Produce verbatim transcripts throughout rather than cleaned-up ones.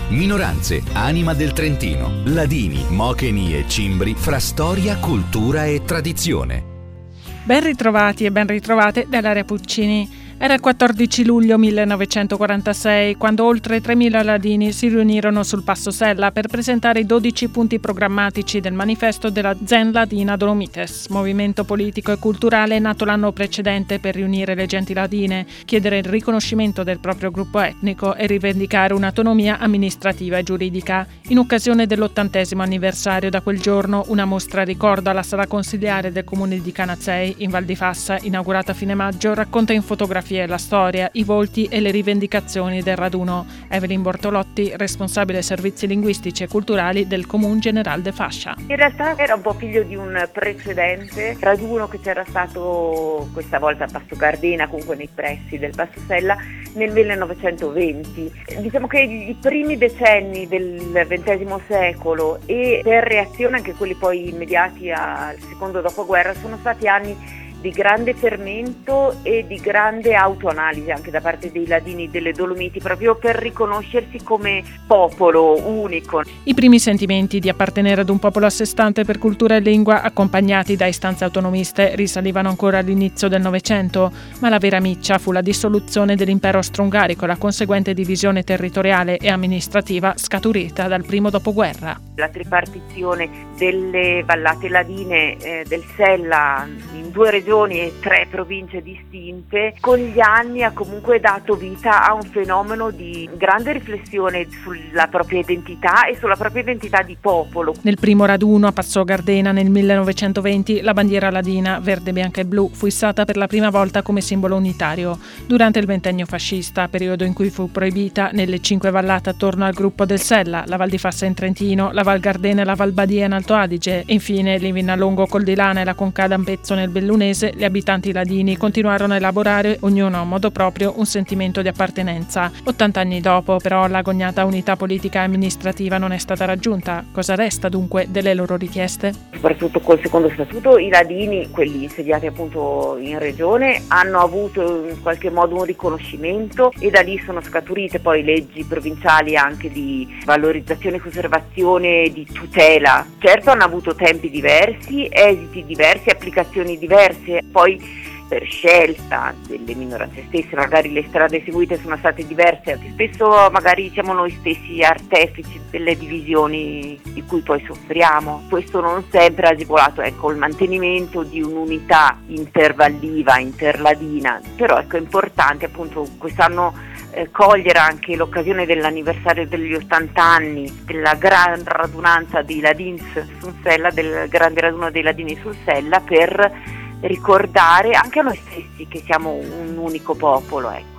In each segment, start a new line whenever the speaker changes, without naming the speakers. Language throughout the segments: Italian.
Minoranze, anima del Trentino, Ladini, Mocheni e Cimbri fra storia, cultura e tradizione.
Ben ritrovati e ben ritrovate dall'area Puccini. Era il quattordici luglio millenovecentoquarantasei quando oltre tremila ladini si riunirono sul Passo Sella per presentare i dodici punti programmatici del manifesto della Zen Ladina Dolomites, movimento politico e culturale nato l'anno precedente per riunire le genti ladine, chiedere il riconoscimento del proprio gruppo etnico e rivendicare un'autonomia amministrativa e giuridica. In occasione dell'ottantesimo anniversario da quel giorno, una mostra ricordo alla sala consiliare del comune di Canazzei, in Val di Fassa, inaugurata a fine maggio, racconta in fotografia la storia, i volti e le rivendicazioni del raduno. Evelyn Bortolotti, responsabile servizi linguistici e culturali del Comune General de Fascia.
In realtà era un po' figlio di un precedente raduno che c'era stato questa volta a Passo Gardena, comunque nei pressi del Passo Sella, nel millenovecentoventi. Diciamo che i primi decenni del ventesimo secolo e per reazione anche quelli poi immediati al secondo dopoguerra sono stati anni di grande fermento e di grande autoanalisi anche da parte dei ladini delle Dolomiti, proprio per riconoscersi come popolo unico.
I primi sentimenti di appartenere ad un popolo a sé stante per cultura e lingua, accompagnati da istanze autonomiste, risalivano ancora all'inizio del Novecento, ma la vera miccia fu la dissoluzione dell'impero austro-ungarico e la conseguente divisione territoriale e amministrativa scaturita dal primo dopoguerra.
La tripartizione delle vallate ladine eh, del Sella in due regioni e tre province distinte con gli anni ha comunque dato vita a un fenomeno di grande riflessione sulla propria identità e sulla propria identità di popolo.
Nel primo raduno a Passo Gardena nel millenovecentoventi la bandiera ladina verde, bianca e blu fu issata per la prima volta come simbolo unitario. Durante il ventennio fascista, periodo in cui fu proibita nelle cinque vallate attorno al gruppo del Sella, la Val di Fassa in Trentino, la Val Gardena e la Val Badia in Alto Adige e infine l'Ivinalongo Col di Lana e la Conca d'Ampezzo nel Bellunese, gli abitanti ladini continuarono a elaborare, ognuno a modo proprio, un sentimento di appartenenza. ottanta anni dopo, però, l'agognata unità politica e amministrativa non è stata raggiunta. Cosa resta dunque delle loro richieste?
Soprattutto col secondo statuto i ladini, quelli insediati appunto in regione, hanno avuto in qualche modo un riconoscimento e da lì sono scaturite poi leggi provinciali anche di valorizzazione, conservazione, di tutela. Certo hanno avuto tempi diversi, esiti diversi, applicazioni diverse. Poi per scelta delle minoranze stesse magari le strade seguite sono state diverse, spesso magari siamo noi stessi artefici delle divisioni di cui poi soffriamo. Questo non sempre ha agevolato ecco, il mantenimento di un'unità intervalliva, interladina, però ecco, è importante appunto quest'anno eh, cogliere anche l'occasione dell'anniversario degli ottanta anni della gran radunanza dei Ladins sul Sella, del grande raduno dei Ladini sul Sella, per ricordare anche a noi stessi che siamo un unico popolo. Ecco.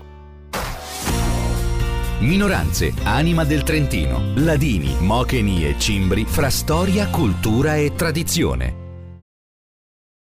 Minoranze, anima del Trentino, Ladini, Mocheni e Cimbri fra storia, cultura e tradizione.